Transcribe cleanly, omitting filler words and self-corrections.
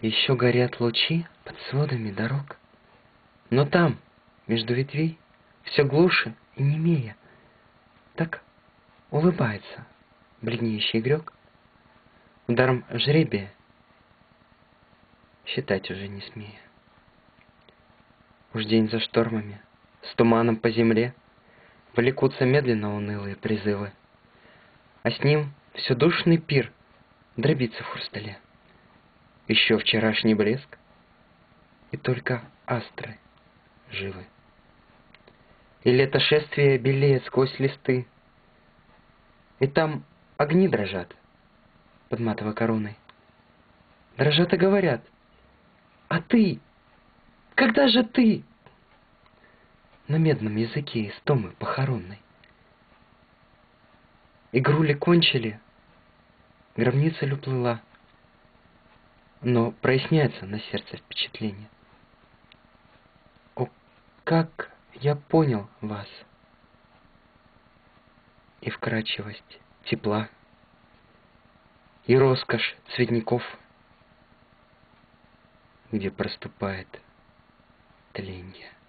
Еще горят лучи под сводами дорог, но там, между ветвей, все глуше и немея, так улыбается бледнеющий игрок, ударом жребия, считать уже не смея. Уж день за штормами, с туманом по земле, влекутся медленно унылые призывы, а с ним все душный пир дробится в хрустале. Еще вчерашний блеск, и только астры живы. И лето шествия белеет сквозь листы, и там огни дрожат под матовой короной. Дрожат и говорят: а ты, когда же ты? На медном языке истомы похоронной. Игру ли кончили, гробница ли уплыла, но проясняется на сердце впечатление. О, как я понял вас! И вкрадчивость тепла, и роскошь цветников, где проступает тленье.